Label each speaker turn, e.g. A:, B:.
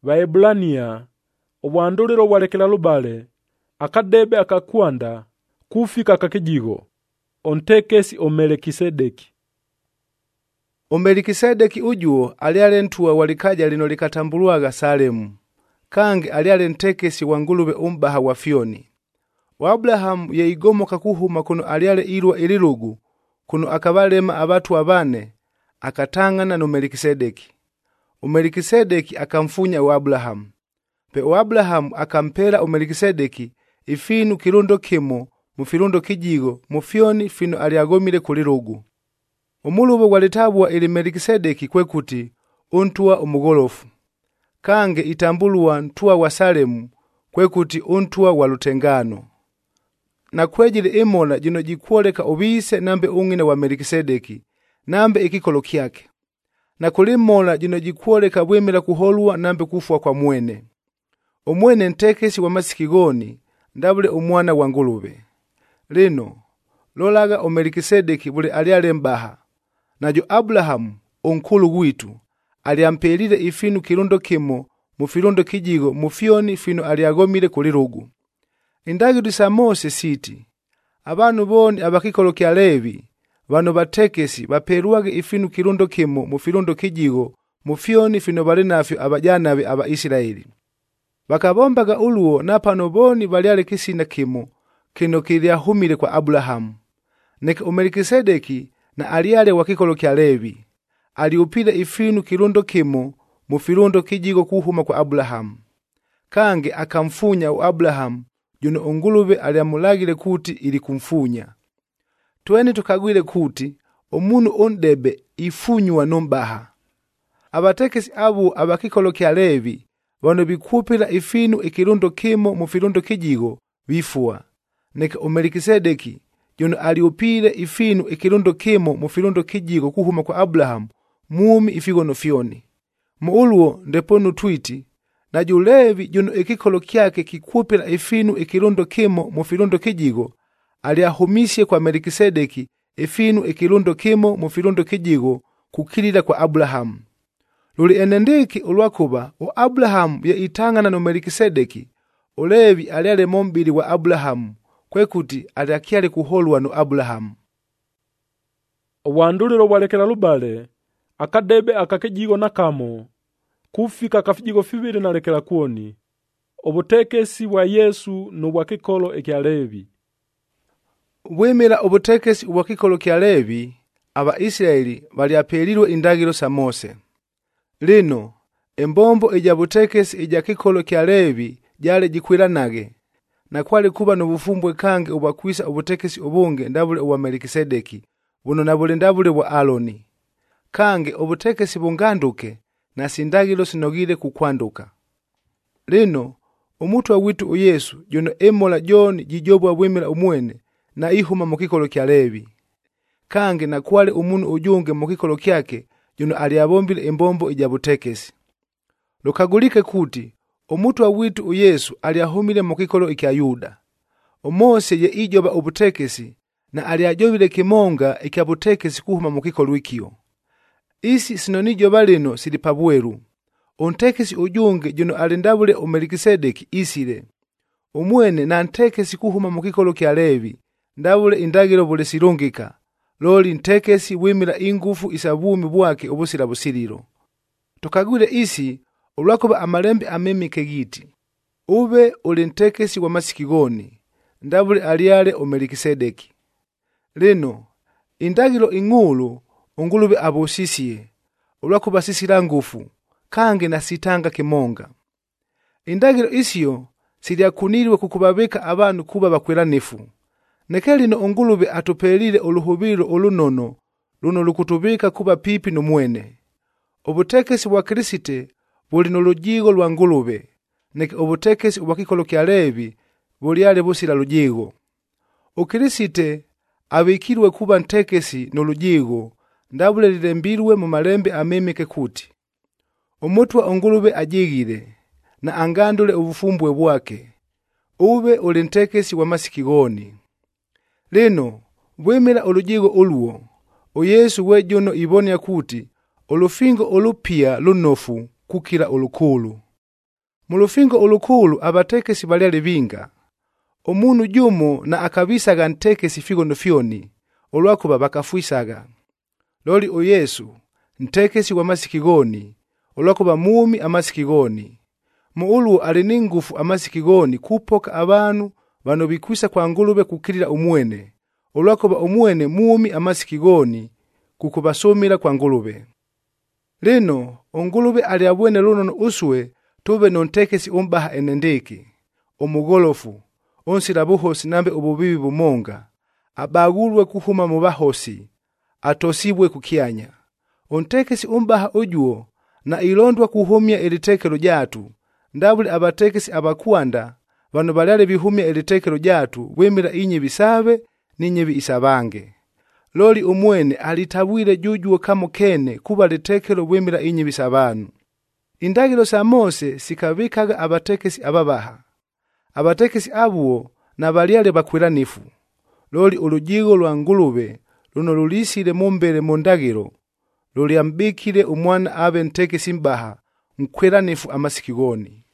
A: Vaebrania obwanduliro bwalekela lubale akadebe akakwanda kufika akakijigo ontekesi Omelikisedeki.
B: Omelikisedeki ujuo aliale ntuwa walikaja lino likatambulwaga Salemu, kange aliale ntekesi wa ngulube umbaha wa Fyoni. Wa Abrahamu yeigomoka kuhuma kuno aliale ilwa ililugu kuno akabalema abatu abane akatangana no Melikisedeki. Omelikisedeki akamfunya wa Abrahamu. Pe wa Abrahamu akampela Omelikisedeki ifinu kilundo kimo mufilundo kijigo mufyoni fino aliagomile kulilugu. Omulubo walitabwa ili Melikisedeki kwekuti untuwa umugolofu. Kange itambulwa ntuwa wa Salemu kwekuti untuwa wa lutengano. Na kwejile imola jino jikwoleka ubise nambe ungine wa Melikisedeki nambe ikikolo kyake. Na kulimola jino jikwoleka bwemela kuholwa nambe kufwa kwa mwene. Omwene ntekesi wa masikigoni ndabule umwana wa ngulube. Lino lolaga Omelikisedeki bule aliale mbaha. Najo Abrahamu onkulu witu aliampelile ifinu kilundo kimo mufilundo kijigo mufyoni fino aliagomile kulilugu. Indagiro sa Mose siti abanu boni abakikolo kya Levi bano batekesi baperuwage ifinu kilundo kimo mufilundo kijigo mufyoni fino bali nafyo abajanabe aba Isiraeli. Bakabombaga uluo napano boni baliale kisina kimo kino kiliahumile kwa Abrahamu. Neke Omelikisedeki na aliale wakikolo kya Levi aliupile ifinu kilundo kimo mufilundo kijigo kuhuma kwa Abrahamu. Kange akamfunya u Abrahamu juno ongulube aliamulagile kuti ili kumfunya. Tweni tukagwile kuti omunu ondebe ifunywa nombaha. Abatekesi abu abakikolo kya Levi bano bikupila ifinu ikilundo kimo mufilundo kijigo bifua. Neke Omelikisedeki juno aliupile ifinu ikilundo kimo mufilundo kijigo kuhuma kwa Abrahamu mumi ifigono fyoni. Muuluo ndeponu twiti na Levi juno ikikolo kyake kikupila ifinu ikilundo kimo mufilundo kijigo aliahumisye kwa Melikisedeki ifinu ikilundo kimo mufilundo kijigo kukilila kwa Abrahamu. Luli enendeki ulwakuba o Abrahamu ya itangana no Melikisedeki Levi aliale mombili wa Abrahamu kwekuti aliakiale kuholwa no Abrahamu.
A: Obwanduliro bwalekela lubale akadebe akakijigo nakamo kufika kafijigo fibili nalekela kuoni obutekesi bwa Yesu no bwakikolo ekya Levi.
B: Bwemela obutekesi bwakikolo kya Levi aba Isiraeli baliapelilwe indagiro sa Mose. Lino embombo eja butekesi eja kikolo kya Levi jale jikwilanage na kwali kuba no bufumbwe kange obwakwisa obutekesi obunge ndabule wa Melikisedeki buno nabule ndabule wa Aloni. Kange obutekesi bunganduke na sindagilo sinogile kukwanduka. Lino umutwa witu u Yesu jono emola joni jijobwa bwemela umwene na ihuma mukikolo kya Levi. Kange na kwale umunu ujunge mukikolo kyake jono aliabombile embombo ija butekesi. Lokagulike kuti umutwa witu u Yesu aliahumile mukikolo ikya Yuda. Mose ye ijoba obutekesi na aliajobile kimonga ikya butekesi kuhuma mukikolo ikyo. Isi sinonijoba lino sili pabweru. Ontekesi ujunge jono alindabule Omelikisedeki isile. Umwene na ntekesi kuhuma mukikolo kya Levi ndabule indagiro bule silungika. Loli ntekesi wimila ingufu isabumi bwake obusila busililo. Tukagwile isi ulwakuba amalembe amemike giti. Ube uli ntekesi wa masikigoni ndabule aliale Omelikisedeki. Lino indagiro ingulu ongulube abosisiye ulwakuba sisila ngufu kange na sitanga kimonga. Indagiro isiyo silyakunilwe kukubabika abantu kuba bakwelanifu. Nekelino ongulube atupelile uluhubilo olunono luno lukutubika kuba pipi no mwene. Obutekesi bwa Krisite buli no lujigo lwa ngulube, neke obutekesi bwa kikolo kya Levi buliale busila lujigo. Ukrisite abikirwe kuba ntekesi no lujigo ndabule lilembilwe mu malembe amemeke kuti umutwa ongulube ajigile na angandule ubufumbwe bwake ube uli ntekesi wa masikigoni. Lino bwemela olujigo oluo o Yesu wejono ibonya kuti olufingo olupia lunofu kukila olukulu. Mu lufingo ulukulu abatekesi balyali binga. Omunu jumo na akabisaga ntekesi figono fyoni, olwakuba bakafwisaga. Loli o Yesu, ntekesi wa masikigoni, olwakuba mumi amasikigoni. Mu uluo ali ningufu amasikigoni kupoka abantu bano bikwisa kwa Ngulube kukirira umwene, olwakuba umwene mumi amasikigoni kukubasomera kwa Ngulube. Lino Ongulube ali abwene lunono uswe tube nontekesi umbaha enendeki, omugolofu, onsira buhosi nambe ububibi bumonga, abagulwe kuhuma mu bahosi, atosibwe kukyanya. Ontekesi umbaha ujuo na ilondwa kuhumya elitekelo jatu, ndabuli abatekesi abakwanda bano balyale bihumya elitekelo jatu wemira inye bisabe ninye biisabange. Loli umwene alitabwile jujuo kamo kene kuba litekelo wemira inye bisabanu. Indagilo sa Mose sikabikaga abatekesi ababaha. Abatekesi abuo na balyale bakwiranifu. Loli ulujigo lwa Ngulube luno lulisile mumbele mu ndagilo luliambikile umwana abe ntekesi mbaha mkwiranifu amasikigoni.